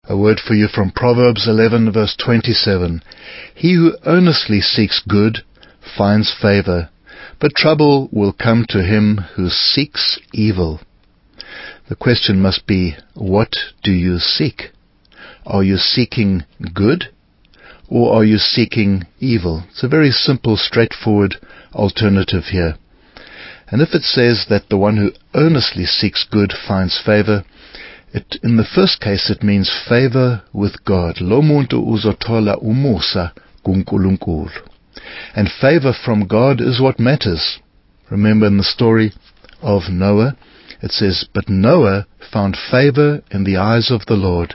A word for you from Proverbs 11 verse 27. He who earnestly seeks good finds favor, but trouble will come to him who seeks evil. The question must be, what do you seek? Are you seeking good, or are you seeking evil? It's a very simple, straightforward alternative here. And if it says that the one who earnestly seeks good finds favor, in the first case it means favor with God. Lo muntu uzothola umusa kuNkulunkulu. And favor from God is what matters. Remember in the story of Noah, it says, but Noah found favor in the eyes of the Lord.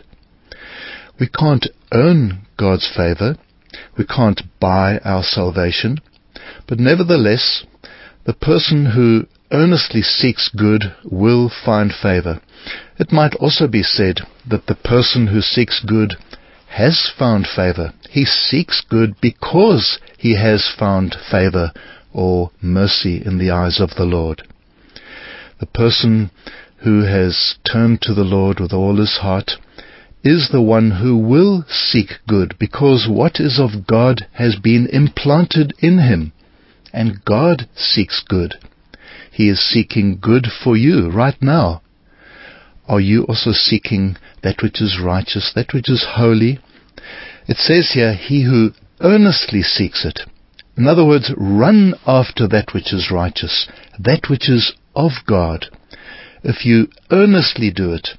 We can't earn God's favor. We can't buy our salvation. But nevertheless, the person who earnestly seeks good will find favor. It might also be said that the person who seeks good has found favor. He seeks good because he has found favor or mercy in the eyes of the Lord. The person who has turned to the Lord with all his heart is the one who will seek good, because what is of God has been implanted in him, and God seeks good. He is seeking good for you right now. Are you also seeking that which is righteous, that which is holy? It says here, he who earnestly seeks it. In other words, run after that which is righteous, that which is of God. If you earnestly do it,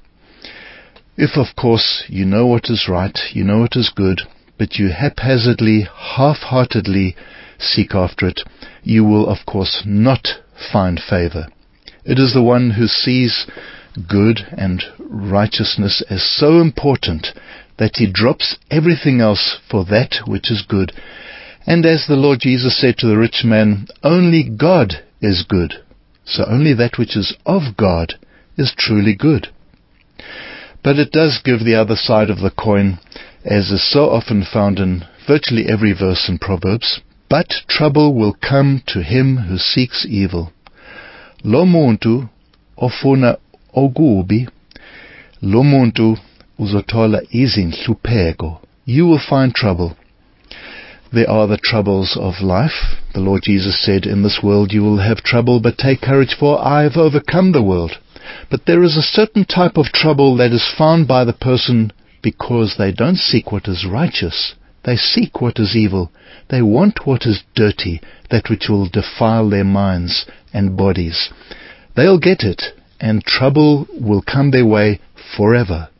if of course you know what is right, you know what is good, but you haphazardly, half-heartedly seek after it, you will of course not find favor. It is the one who sees good and righteousness as so important that he drops everything else for that which is good. And as the Lord Jesus said to the rich man, only God is good. So only that which is of God is truly good. But it does give the other side of the coin, as is so often found in virtually every verse in Proverbs. But trouble will come to him who seeks evil. Lo muntu ofuna okubi, lo muntu uzothola izinhlupheko. You will find trouble. There are the troubles of life. The Lord Jesus said, in this world you will have trouble, but take courage, for I have overcome the world. But there is a certain type of trouble that is found by the person because they don't seek what is righteous. They seek what is evil. They want what is dirty, that which will defile their minds and bodies. They'll get it, and trouble will come their way forever.